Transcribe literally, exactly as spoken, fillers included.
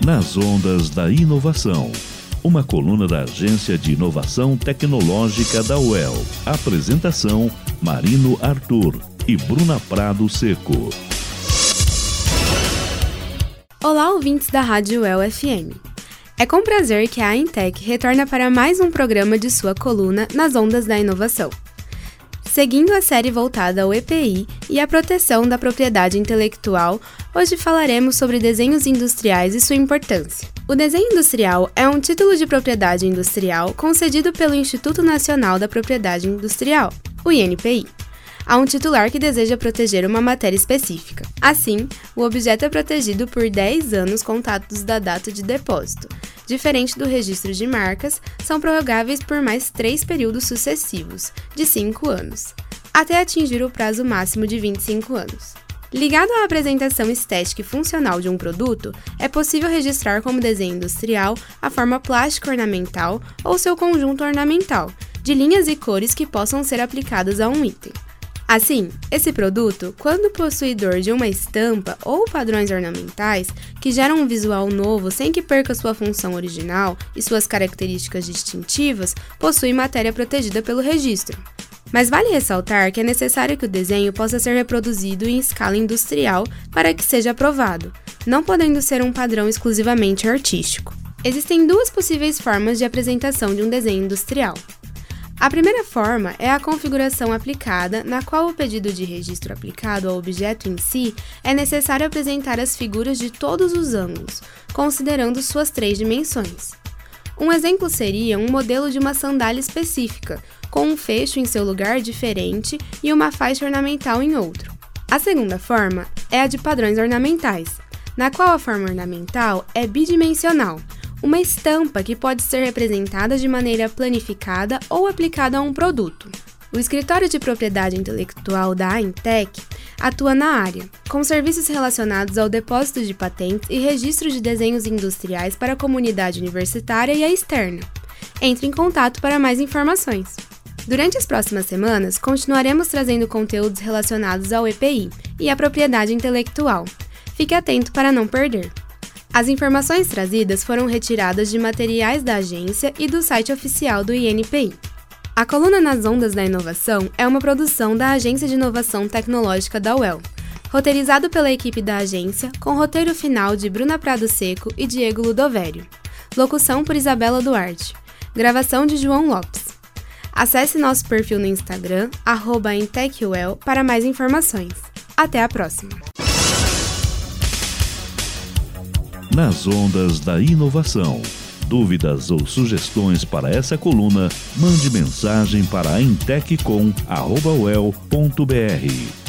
Nas Ondas da Inovação, uma coluna da Agência de Inovação Tecnológica da U E L. Apresentação: Marino Arthur e Bruna Prado Seco. Olá, ouvintes da Rádio U E L F M. É com prazer que a Aintec retorna para mais um programa de sua coluna Nas Ondas da Inovação. Seguindo a série voltada ao E P I e à proteção da propriedade intelectual, hoje falaremos sobre desenhos industriais e sua importância. O desenho industrial é um título de propriedade industrial concedido pelo Instituto Nacional da Propriedade Industrial, o I N P I, a um titular que deseja proteger uma matéria específica. Assim, o objeto é protegido por dez anos contados da data de depósito. Diferente do registro de marcas, são prorrogáveis por mais três períodos sucessivos, de cinco anos, até atingir o prazo máximo de vinte e cinco anos. Ligado à apresentação estética e funcional de um produto, é possível registrar como desenho industrial a forma plástica ornamental ou seu conjunto ornamental, de linhas e cores que possam ser aplicadas a um item. Assim, esse produto, quando possuidor de uma estampa ou padrões ornamentais que geram um visual novo sem que perca sua função original e suas características distintivas, possui matéria protegida pelo registro. Mas vale ressaltar que é necessário que o desenho possa ser reproduzido em escala industrial para que seja aprovado, não podendo ser um padrão exclusivamente artístico. Existem duas possíveis formas de apresentação de um desenho industrial. A primeira forma é a configuração aplicada, na qual o pedido de registro aplicado ao objeto em si é necessário apresentar as figuras de todos os ângulos, considerando suas três dimensões. Um exemplo seria um modelo de uma sandália específica, com um fecho em seu lugar diferente e uma faixa ornamental em outro. A segunda forma é a de padrões ornamentais, na qual a forma ornamental é bidimensional, uma estampa que pode ser representada de maneira planificada ou aplicada a um produto. O Escritório de Propriedade Intelectual da Aintec atua na área, com serviços relacionados ao depósito de patentes e registro de desenhos industriais para a comunidade universitária e a externa. Entre em contato para mais informações. Durante as próximas semanas, continuaremos trazendo conteúdos relacionados ao E P I e à propriedade intelectual. Fique atento para não perder. As informações trazidas foram retiradas de materiais da agência e do site oficial do I N P I. A coluna Nas Ondas da Inovação é uma produção da Agência de Inovação Tecnológica da U E L, roteirizado pela equipe da agência, com roteiro final de Bruna Prado Seco e Diego Ludovério. Locução por Isabela Duarte. Gravação de João Lopes. Acesse nosso perfil no Instagram, arroba AintecUEL, para mais informações. Até a próxima! Nas Ondas da Inovação. Dúvidas ou sugestões para essa coluna, mande mensagem para ainteccom arroba u e l ponto b r.